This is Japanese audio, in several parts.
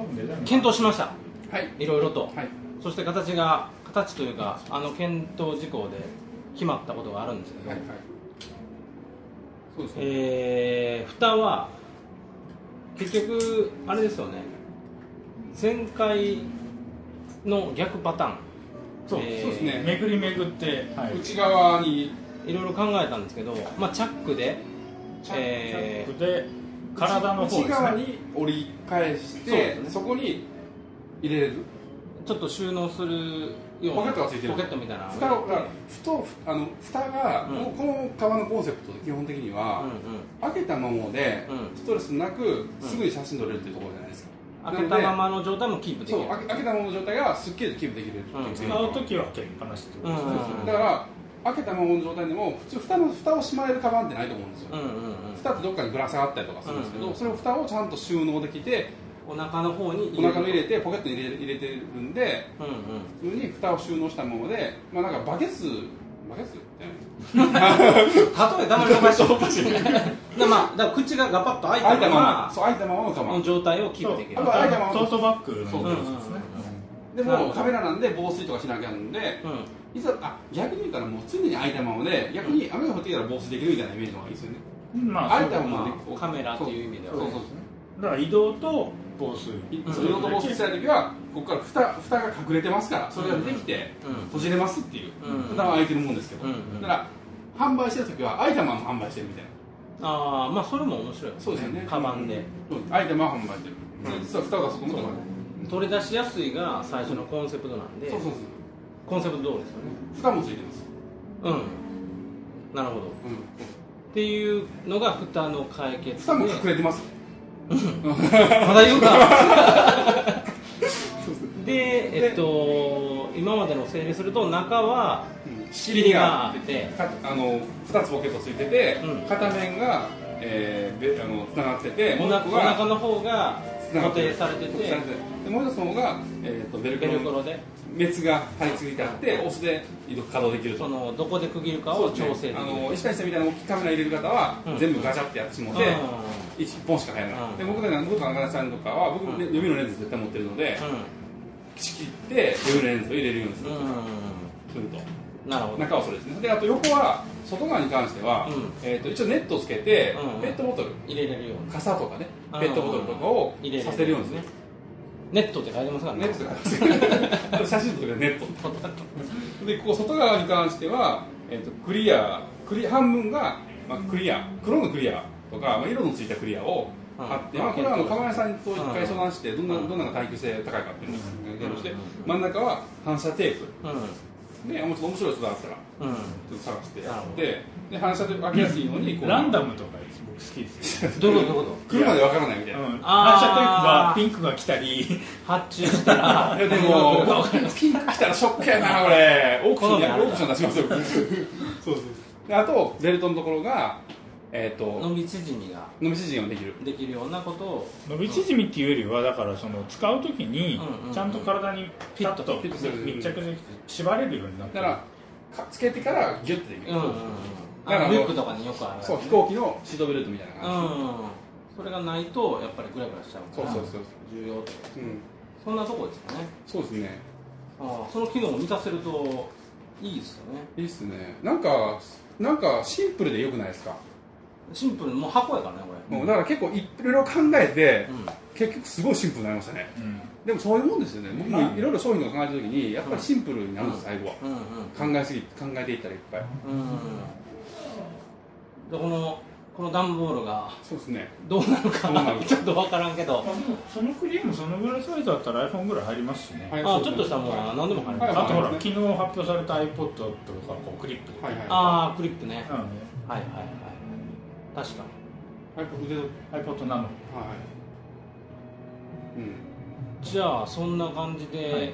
検討しました。 はい、 いろいろと、 はい、 そして形というか検討事項で決まったことがあるんですけど、はいはい、そうですね、蓋は結局あれですよね、前回の逆パターン、 そうですね、 巡り巡って、 はい、内側にいろいろ考えたんですけど、まあ、チャックで体の方ですね、内側に折り返して、そこに入れれる、 ちょっと収納するようなポケットがついてる、 ポケットみたいな蓋が、この革のコンセプトで基本的には、開けたままでストレスなくすぐに写真撮れるっていうところじゃないですか。 開けたままの状態もキープできる。 そう、開けたままの状態がすっきりとキープできるっていう。 使う時は開けっぱなしってことですね。 だから開けたままの状態でも普通蓋を閉まれるカバンってないと思うんですよ。蓋ってどっかにぶら下がったりとかするんですけど、それを蓋をちゃんと収納できて、 お腹の方に入れてポケットに入れてるんで、普通に蓋を収納したままで、まあなんかバケツ例えたまにおかしいまあだから口がガパッと開いたままのカバンの状態をキープできる。 トートバッグのそうですね。でもカメラなんで防水とかしなきゃなんで、いざ逆に言ったらもう常に開いたままで、逆に雨が降ってきたら防水できるみたいなイメージの方がいいですよね。 開いたままカメラという意味では、 そうだから移動と防水、 移動と防水したい時はここから蓋が隠れてますから、それが出てきて閉じれますっていう、普段は開いてるもんですけど、だから販売してる時は開いたまま販売してるみたいな。 ああ、まあそれも面白い。 そうですよね。 カバンで開いたまま販売してる。実は蓋がそこのところで取り出しやすいが最初のコンセプトなんで、コンセプト通りですよね。 蓋もついてます。 なるほど。っていうのが蓋の解決で。 蓋も隠れてます。 まだ言うか。で、今までの整理すると、中は仕切りがあって、 2つポケットついてて、片面がつながってて、 お腹の方が固定されてて、 もう一つの方がベルクロで滅が貼り付いてあって、押すで稼働できる。 どこで区切るかを調整できる。 石谷さんみたいな大きいカメラ入れる方は全部ガチャってやってしまって1本しか入らない。で僕とか中田さんとかは僕予備のレンズ絶対持ってるので、仕切って予備のレンズを入れるようにすると。 なるほど。 中はそれですね。であと横は外側に関しては一応ネットをつけてペットボトル入れれるように、 傘とかね、ペットボトルとかをさせるようにですね。 ネットって書いてますからね。 ネットって書いてます。写真撮るときはネット。でここ外側に関してはクリア半分がクリア、黒のクリアとか色のついたクリアを貼って、これはカメラさんと一回相談してどんなが耐久性高いかっていうのをして、真ん中は反射テープ。でもうちょっと面白いやつがあったらちょっと探してやって、で反射テープ開けやすいようにランダムとか僕好きですよ。 どういうこと来るまでわからないみたいな。 反射テープがピンクが来たり発注したらでもピンク来たらショックやなこれ。オークション出しますよ。そうであとベルトのところが伸び縮みができるようなことを。 伸び縮みっていうよりはだから使うときにちゃんと体にピタッと密着で縛れるようになってる。 だからつけてからギュッてできる。 だからウィップとかによくある。 そう、飛行機のシートベルトみたいな感じ。それがないとやっぱりグラグラしちゃうから。そう重要。そんなとこですかね。 そうですね。 その機能を満たせるといいですよね。 いいですね。なんかシンプルでよくないですか。 シンプル、もう箱やからねこれ。 だから結構いろいろ考えて、結局すごいシンプルになりましたね。でもそういうもんですよね。僕もいろいろ商品を考えた時にやっぱりシンプルになるんです、最後は。考えていったらいっぱい。 でこの段ボールがそうですね。 どうなるかちょっと分からんけど。 そのクリームそのぐらいサイズだったら iPhone ぐらい入りますしね。 ちょっとしたものは何でも入ります。 あとほら昨日発表された iPod とかクリップ。 クリップね。はい確かに iPod なの。 じゃあそんな感じで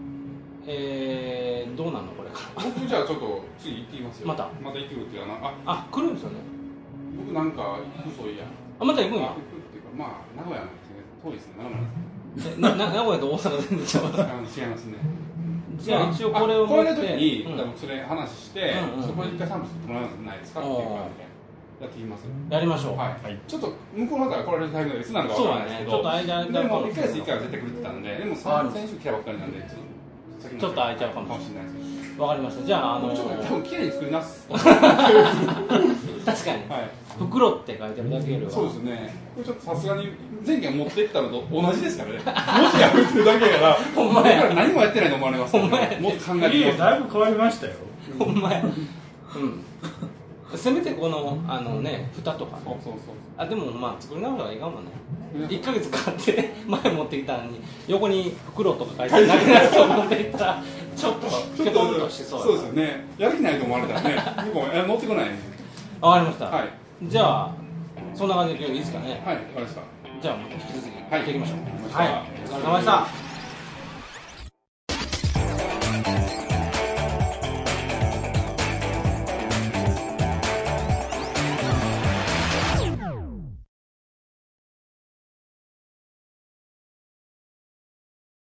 どうなんのこれ僕じゃあちょっと次行ってきますよ。また行くっていうか来るんですよね。 僕なんか嘘いや。 また行くんや。 行くっていうか名古屋なんですね。遠いですね。 名古屋と大阪全然違います。違いますね。 じゃあ一応これを持ってこれの時にそれ話してそこで一回サンプルしてもらえないですかっていう感じで。 やってきます。 やりましょう。 はい。ちょっと向こうの方から来られるタイミングがいつなのかわからないですけど、 ちょっと間でも1ヶ月1回は絶対来るって言ったんで、でも先週来たばっかりなんで、 ちょっと空いちゃうかもしれないです。わかりました。じゃあちょっと多分綺麗に作ります。 確かに。 はい。 袋って書いてるだけよりは。 そうですね。これちょっとさすがに前回持っていったのと同じですからね。文字破ってるだけやから、 ほんまや。 何もやってないと思われますけど、もっと考えてみだいぶ変わりましたよ。 ほんまや。せめてこの蓋とか、ね、そうでもまあ作り直したらいいかもね。1ヶ月買って前持ってきたのに横に袋とか書いてなくなると持っていったらちょっとケトンとしそう。 そうですよね。やる気ないと思われたらね、僕も乗ってこない。 わかりました。 はい。 じゃあそんな感じで今日いいですかね。 はい。わかりました。 じゃあまた引き続きやっていきましょう。 はい。 お疲れ様でした。